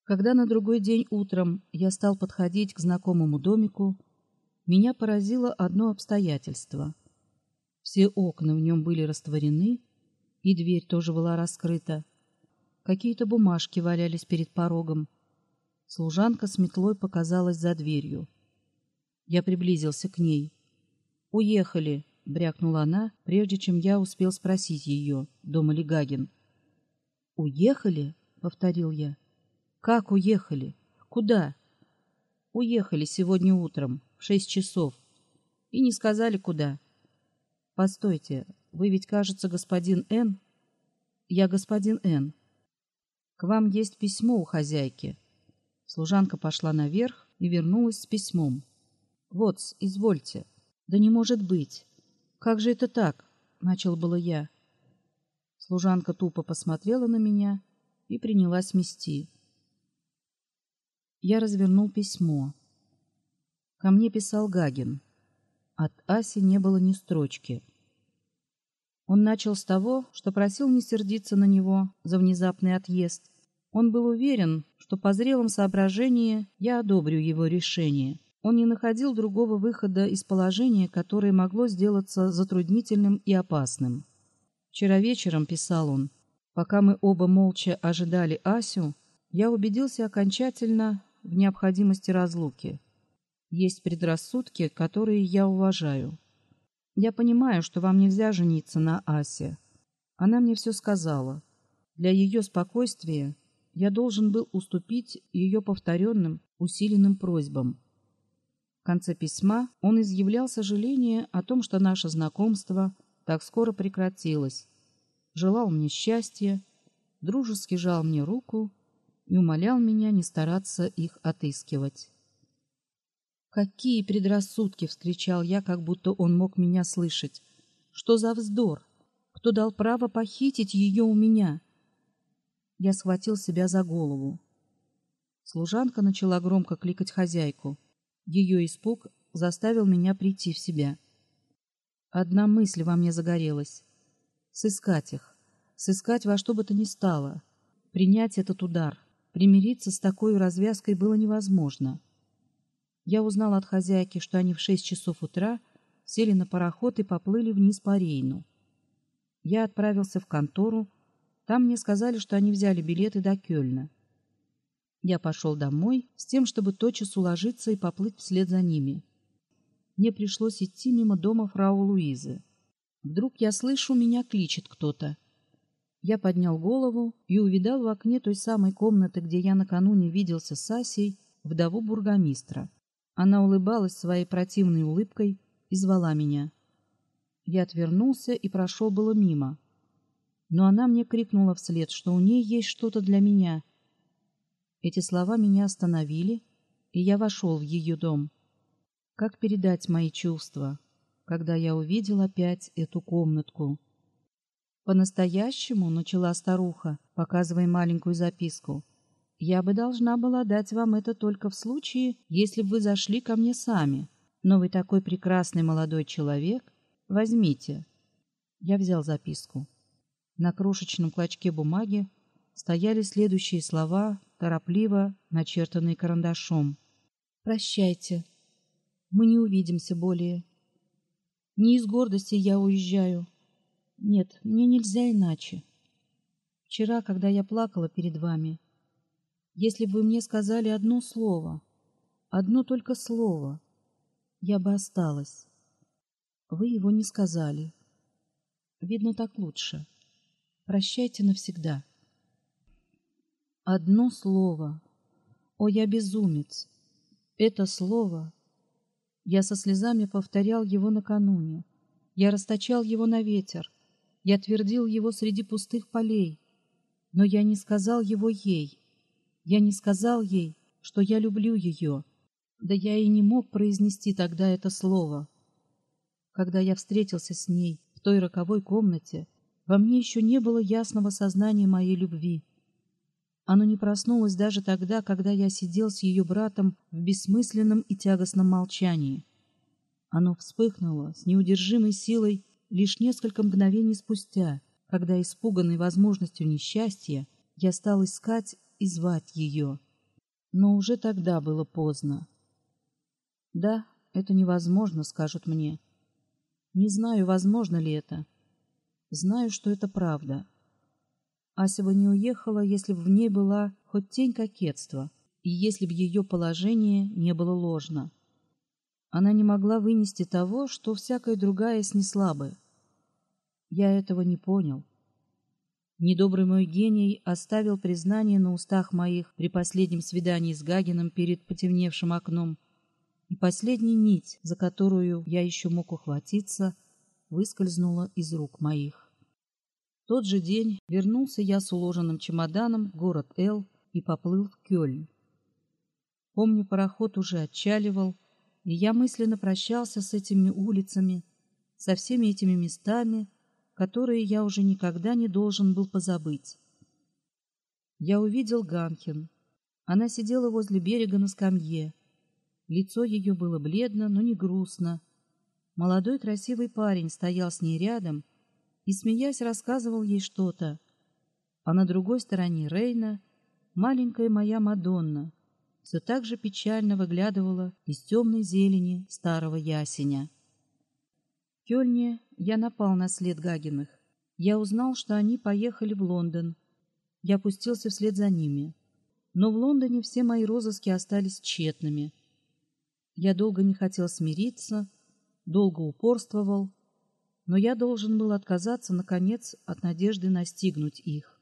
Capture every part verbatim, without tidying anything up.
Когда на другой день утром я стал подходить к знакомому домику, меня поразило одно обстоятельство. Все окна в нем были растворены, и дверь тоже была раскрыта. Какие-то бумажки валялись перед порогом. Служанка с метлой показалась за дверью. Я приблизился к ней. «Уехали», — брякнула она, прежде чем я успел спросить ее, дома ли Гагин. «Уехали?» — повторил я. «Как уехали? Куда?» «Уехали сегодня утром, в шесть часов. И не сказали, куда». «Постойте, вы ведь, кажется, господин Н?» «Я господин Н. К вам есть письмо у хозяйки». Служанка пошла наверх и вернулась с письмом. «Вот, извольте». «Да не может быть! Как же это так?» — начал было я. Служанка тупо посмотрела на меня и принялась мести. Я развернул письмо. Ко мне писал Гагин. От Аси не было ни строчки. Он начал с того, что просил не сердиться на него за внезапный отъезд. Он был уверен, что по зрелом соображении я одобрю его решение. Он не находил другого выхода из положения, которое могло сделаться затруднительным и опасным. «Вчера вечером», — писал он, — «пока мы оба молча ожидали Асю, я убедился окончательно в необходимости разлуки. Есть предрассудки, которые я уважаю. Я понимаю, что вам нельзя жениться на Асе. Она мне все сказала. Для ее спокойствия я должен был уступить ее повторенным, усиленным просьбам». В конце письма он изъявлял сожаление о том, что наше знакомство так скоро прекратилось, желал мне счастья, дружески жал мне руку и умолял меня не стараться их отыскивать. «Какие предрассудки!» — вскричал я, как будто он мог меня слышать. «Что за вздор? Кто дал право похитить ее у меня?» Я схватил себя за голову. Служанка начала громко кликать хозяйку. Ее испуг заставил меня прийти в себя. Одна мысль во мне загорелась. Сыскать их, сыскать во что бы то ни стало. Принять этот удар, примириться с такой развязкой было невозможно. Я узнал от хозяйки, что они в шесть часов утра сели на пароход и поплыли вниз по Рейну. Я отправился в контору. Там мне сказали, что они взяли билеты до Кёльна. Я пошел домой с тем, чтобы тотчас уложиться и поплыть вслед за ними. Мне пришлось идти мимо дома фрау Луизы. Вдруг я слышу, меня кличет кто-то. Я поднял голову и увидал в окне той самой комнаты, где я накануне виделся с Асей, вдову бургомистра. Она улыбалась своей противной улыбкой и звала меня. Я отвернулся и прошел было мимо. Но она мне крикнула вслед, что у ней есть что-то для меня. Эти слова меня остановили, и я вошел в ее дом. Как передать мои чувства, когда я увидел опять эту комнатку? «По-настоящему, — начала старуха, показывая маленькую записку, — я бы должна была дать вам это только в случае, если бы вы зашли ко мне сами. Но вы такой прекрасный молодой человек. Возьмите». Я взял записку. На крошечном клочке бумаги стояли следующие слова, торопливо начертанные карандашом. «Прощайте. Мы не увидимся более. Не из гордости я уезжаю. Нет, мне нельзя иначе. Вчера, когда я плакала перед вами, если бы вы мне сказали одно слово, одно только слово, я бы осталась. Вы его не сказали. Видно, так лучше. Прощайте навсегда». Одно слово. О, я безумец! Это слово... Я со слезами повторял его накануне. Я расточал его на ветер. Я твердил его среди пустых полей. Но я не сказал его ей. Я не сказал ей, что я люблю ее. Да я и не мог произнести тогда это слово. Когда я встретился с ней в той роковой комнате, во мне еще не было ясного сознания моей любви. Оно не проснулось даже тогда, когда я сидел с ее братом в бессмысленном и тягостном молчании. Оно вспыхнуло с неудержимой силой лишь несколько мгновений спустя, когда, испуганный возможностью несчастья, я стал искать и звать ее. Но уже тогда было поздно. Да, это невозможно, скажут мне. Не знаю, возможно ли это. Знаю, что это правда. Ася бы не уехала, если бы в ней была хоть тень кокетства, и если бы ее положение не было ложно. Она не могла вынести того, что всякая другая снесла бы. Я этого не понял. Недобрый мой гений оставил признание на устах моих при последнем свидании с Гагиным перед потемневшим окном, и последняя нить, за которую я еще мог ухватиться, выскользнула из рук моих. В тот же день вернулся я с уложенным чемоданом в город Л и поплыл в Кёльн. Помню, пароход уже отчаливал, и я мысленно прощался с этими улицами, со всеми этими местами, которые я уже никогда не должен был позабыть. Я увидел Ганхен. Она сидела возле берега на скамье. Лицо ее было бледно, но не грустно. Молодой красивый парень стоял с ней рядом и, смеясь, рассказывал ей что-то. А на другой стороне Рейна маленькая моя Мадонна все так же печально выглядывала из темной зелени старого ясеня. В Кёльне я напал на след Гагиных. Я узнал, что они поехали в Лондон. Я пустился вслед за ними. Но в Лондоне все мои розыски остались тщетными. Я долго не хотел смириться, долго упорствовал, но я должен был отказаться, наконец, от надежды настигнуть их.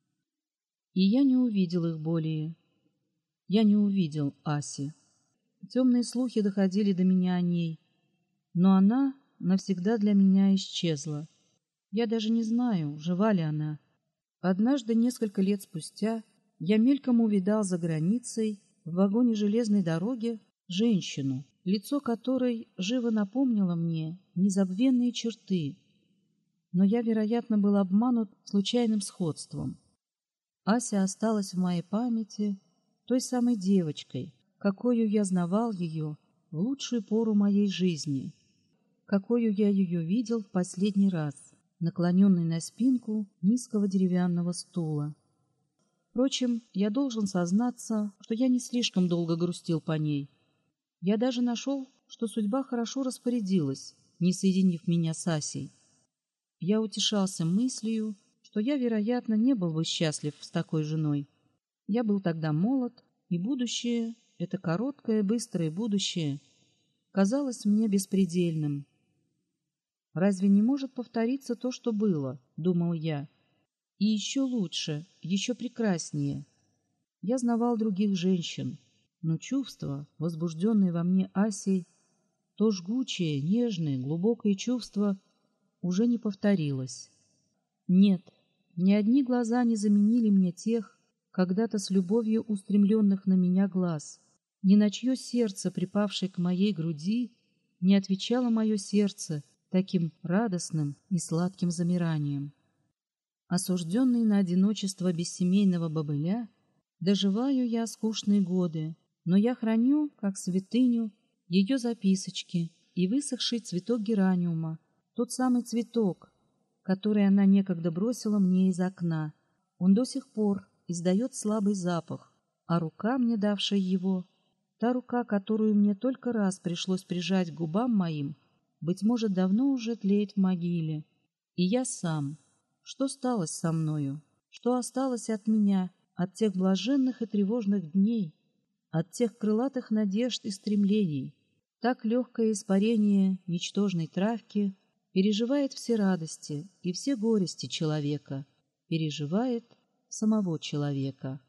И я не увидел их более. Я не увидел Аси. Темные слухи доходили до меня о ней, но она навсегда для меня исчезла. Я даже не знаю, жива ли она. Однажды, несколько лет спустя, я мельком увидал за границей в вагоне железной дороги женщину, лицо которой живо напомнило мне незабвенные черты, но я, вероятно, был обманут случайным сходством. Ася осталась в моей памяти той самой девочкой, какою я знавал ее в лучшую пору моей жизни, какою я ее видел в последний раз, наклоненной на спинку низкого деревянного стула. Впрочем, я должен сознаться, что я не слишком долго грустил по ней. Я даже нашел, что судьба хорошо распорядилась, не соединив меня с Асей. Я утешался мыслью, что я, вероятно, не был бы счастлив с такой женой. Я был тогда молод, и будущее, это короткое, быстрое будущее, казалось мне беспредельным. Разве не может повториться то, что было, думал я, и еще лучше, еще прекраснее. Я знавал других женщин, но чувство, возбужденное во мне Асей, то жгучее, нежное, глубокое чувство уже не повторилось. Нет, ни одни глаза не заменили мне тех, когда-то с любовью устремленных на меня глаз, ни на чье сердце, припавшее к моей груди, не отвечало мое сердце таким радостным и сладким замиранием. Осужденный на одиночество бессемейного бобыля, доживаю я скучные годы, но я храню, как святыню, ее записочки и высохший цветок гераниума, тот самый цветок, который она некогда бросила мне из окна. Он до сих пор издает слабый запах, а рука, мне давшая его, та рука, которую мне только раз пришлось прижать к губам моим, быть может, давно уже тлеет в могиле. И я сам. Что сталось со мною? Что осталось от меня, от тех блаженных и тревожных дней, от тех крылатых надежд и стремлений? Так легкое испарение ничтожной травки переживает все радости и все горести человека, переживает самого человека.